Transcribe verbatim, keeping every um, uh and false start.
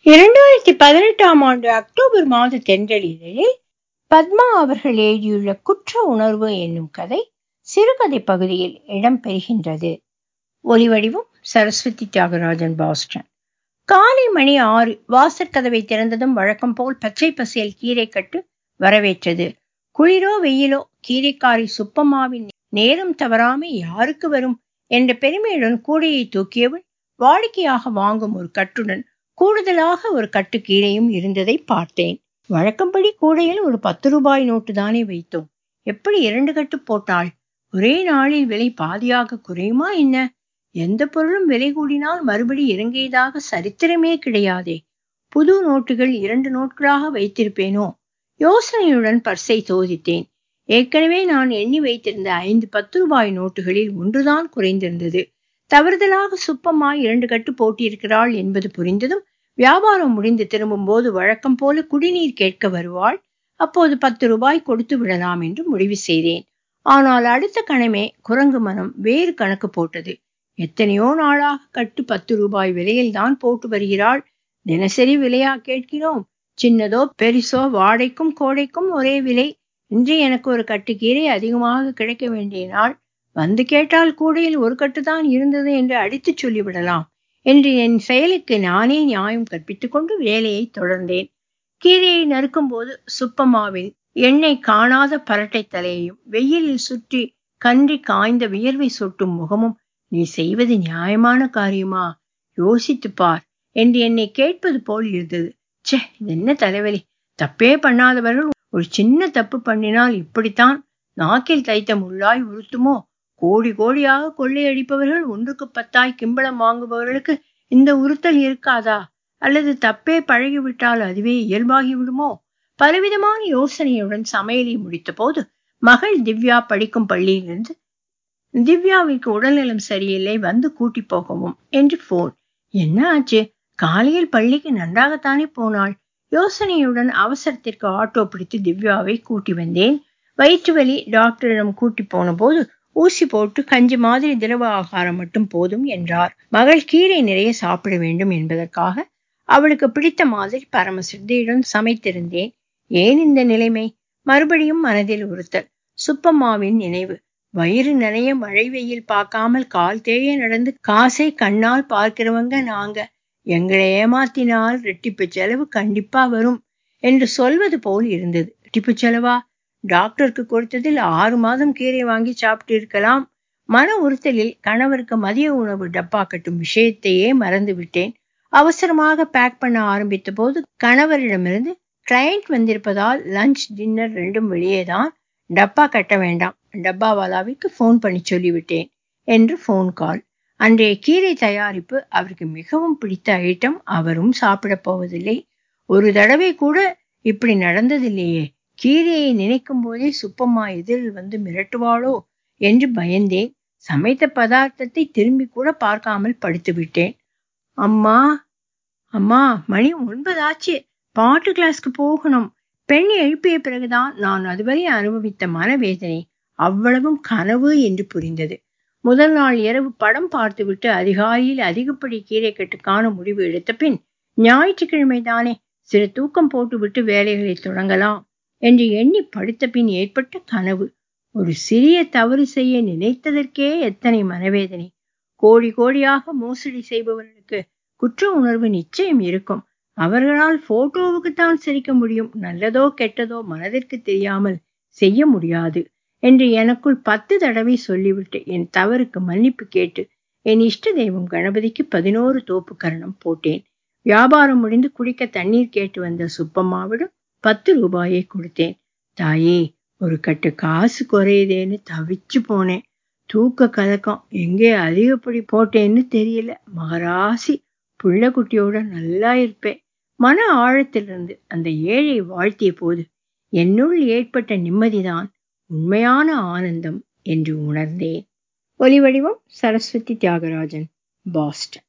இரண்டாயிரத்தி பதினெட்டாம் ஆண்டு அக்டோபர் மாத தென்றலிதழில் பத்மா அவர்கள் எழுதியுள்ள குற்ற உணர்வு என்னும் கதை சிறுகதை பகுதியில் இடம்பெறுகின்றது. ஒலிவடிவம் சரஸ்வதி தியாகராஜன், பாஸ்டன். காலை மணி ஆறு. வாசற்கதவை திறந்ததும் வழக்கம் போல் பச்சை பசேல் கீரை கட்டு வரவேற்றது. குளிரோ வெயிலோ கீரைக்காரி சுப்பம்மாவின் நேரம் தவறாமை யாருக்கு வரும் என்ற பெருமையுடன் கூடையை தூக்கியவள் வாடிக்கையாக வாங்கும் ஒரு கட்டுடன் கூடுதலாக ஒரு கட்டு கீரையும் இருந்ததை பார்த்தேன். வழக்கம்படி கூடையில் ஒரு பத்து ரூபாய் நோட்டு தானே வைத்தோம். எப்படி இரண்டு கட்டு போட்டாள்? ஒரே நாளில் விலை பாதியாக குறையுமா என்ன? எந்த பொருளும் விலை கூடினால் மறுபடி இறங்கியதாக சரித்திரமே கிடையாதே. புது நோட்டுகள் இரண்டு நோட்களாக வைத்திருப்பேனோ? யோசனையுடன் பர்ஸை சோதித்தேன். ஏற்கனவே நான் எண்ணி வைத்திருந்த ஐந்து பத்து ரூபாய் நோட்டுகளில் ஒன்றுதான் குறைந்திருந்தது. தவறுதலாக சுப்பம்மா இரண்டு கட்டு போட்டிருக்கிறாள் என்பது புரிந்ததும் வியாபாரம் முடிந்து திரும்பும் போது வழக்கம் போல குடிநீர் கேட்க வருவாள். அப்போது பத்து ரூபாய் கொடுத்து விடலாம் என்று முடிவு செய்தேன். ஆனால் அடுத்த கணமே குரங்கு மனம் வேறு கணக்கு போட்டது. எத்தனையோ நாளாக கட்டு பத்து ரூபாய் விலையில் தான் போட்டு வருகிறாள். தினசரி விலையா கேட்கிறோம்? சின்னதோ பெரிசோ வாடைக்கும் கோடைக்கும் ஒரே விலை. இன்று எனக்கு ஒரு கட்டுக்கீரை அதிகமாக கிடைக்க வேண்டிய நாள். வந்து கேட்டால் கூடையில் ஒரு கட்டுதான் இருந்தது என்று அடித்து சொல்லிவிடலாம் என்று என் செயலுக்கு நானே நியாயம் கற்பித்துக் கொண்டு வேலையை தொடர்ந்தேன். கீரையை நறுக்கும் போது சுப்பம்மாவின் எண்ணெய் காணாத பரட்டை தலையையும் வெயிலில் சுற்றி கன்றி காய்ந்த வியர்வை சொட்டும் முகமும் நீ செய்வது நியாயமான காரியமா? யோசித்து பார் என்று என்னை கேட்பது போல் இருந்தது. சே, இது என்ன தலைவலி! தப்பே பண்ணாதவர்கள் ஒரு சின்ன தப்பு பண்ணினால் இப்படித்தான் நாக்கில் தைத்த முள்ளாய் உறுத்துமோ? கோடி கோடியாக கொள்ளையடிப்பவர்கள் ஒன்றுக்கு பத்தாய் கிம்பளம் வாங்குபவர்களுக்கு இந்த உறுத்தல் இருக்காதா? அல்லது தப்பே பழகிவிட்டால் அதுவே இயல்பாகி விடுமோ? பலவிதமான யோசனையுடன் சமையலை முடித்த போது மகள் திவ்யா படிக்கும் பள்ளியிலிருந்து திவ்யாவிற்கு உடல்நலம் சரியில்லை, வந்து கூட்டி போகவும் என்று போன். என்ன ஆச்சு? காலையில் பள்ளிக்கு நன்றாகத்தானே போனாள். யோசனையுடன் அவசரத்திற்கு ஆட்டோ பிடித்து திவ்யாவை கூட்டி வந்தேன். வயிற்று வலி. டாக்டரிடம் கூட்டி போன போது ஊசி போட்டு கஞ்சி மாதிரி திரவ ஆகாரம் மட்டும் போதும் என்றார். மகள் கீரை நிறைய சாப்பிட வேண்டும் என்பதற்காக அவளுக்கு பிடித்த மாதிரி பரம சித்தையுடன் சமைத்திருந்தேன். ஏன் இந்த நிலைமை? மறுபடியும் மனதில் உறுத்தல். சுப்பம்மாவின் நினைவு. வயிறு நனைய மழை வெயில் பார்க்காமல் கால் தேய நடந்து காசை கண்ணால் பார்க்கிறவங்க நாங்க. எங்களை ஏமாத்தினால் ரெட்டிப்பு செலவு கண்டிப்பா வரும் என்று சொல்வது போல் இருந்தது. ரெட்டிப்பு செலவா? டாக்டருக்கு கொடுத்ததில் ஆறு மாதம் கீரை வாங்கி சாப்பிட்டு இருக்கலாம். மன உறுத்தலில் கணவருக்கு மதிய உணவு டப்பா கட்டும் விஷயத்தையே மறந்து விட்டேன். அவசரமாக பேக் பண்ண ஆரம்பித்த போது கணவரிடமிருந்து கிளையண்ட் வந்திருப்பதால் லஞ்ச் டின்னர் ரெண்டும் வெளியேதான், டப்பா கட்ட வேண்டாம், டப்பாவாலாவிற்கு போன் பண்ணி சொல்லிவிட்டேன் என்று போன் கால். அன்றைய கீரை தயாரிப்பு அவருக்கு மிகவும் பிடித்த ஐட்டம். அவரும் சாப்பிட போவதில்லை. ஒரு தடவை கூட இப்படி நடந்ததில்லையே. கீரையை நினைக்கும் போதே சுப்பம்மா எதிரில் வந்து மிரட்டுவாளோ என்று பயந்தேன். சமைத்த பதார்த்தத்தை திரும்பி கூட பார்க்காமல் படுத்து விட்டேன். அம்மா அம்மா மணி ஒன்பதாச்சு. பாட்டு கிளாஸ்க்கு போகணும். பெண் எழுப்பிய பிறகுதான் நான் அதுவரை அனுபவித்த மனவேதனை அவ்வளவும் கனவு என்று புரிந்தது. முதல் நாள் இரவு படம் பார்த்துவிட்டு அதிகாலையில் அதிகப்படி கீரை கட்டுக்கான முடிவு எடுத்த பின் ஞாயிற்றுக்கிழமை தானே, சிறு தூக்கம் போட்டுவிட்டு வேலைகளை தொடங்கலாம் என்று எண்ணி படுத்த பின் ஏற்பட்ட கனவு. ஒரு சிறிய தவறு செய்ய நினைத்ததற்கே எத்தனை மனவேதனை! கோடி கோடியாக மோசடி செய்பவர்களுக்கு குற்ற உணர்வு நிச்சயம் இருக்கும். அவர்களால் போட்டோவுக்குத்தான் சிரிக்க முடியும். நல்லதோ கெட்டதோ மனதிற்கு தெரியாமல் செய்ய முடியாது என்று எனக்குள் பத்து தடவை சொல்லிவிட்டு என் தவறுக்கு மன்னிப்பு கேட்டு என் இஷ்ட தெய்வம் கணபதிக்கு பதினோரு தோப்பு கரணம் போட்டேன். வியாபாரம் முடிந்து குடிக்க தண்ணீர் கேட்டு வந்த சுப்பம்மாவிடம் பத்து ரூபாயை கொடுத்தேன். தாயே, ஒரு கட்டு காசு குறையுதேன்னு தவிச்சு போனேன். தூக்க கலக்கம். எங்கே அதிகப்படி போட்டேன்னு தெரியல. மகராசி. புள்ள குட்டியோட நல்லா இருப்பேன். மன ஆழத்திலிருந்து அந்த ஏழை வாழ்த்திய போது என்னுள் ஏற்பட்ட நிம்மதிதான் உண்மையான ஆனந்தம் என்று உணர்ந்தேன். ஒலிவடிவம் சரஸ்வதி தியாகராஜன், பாஸ்டன்.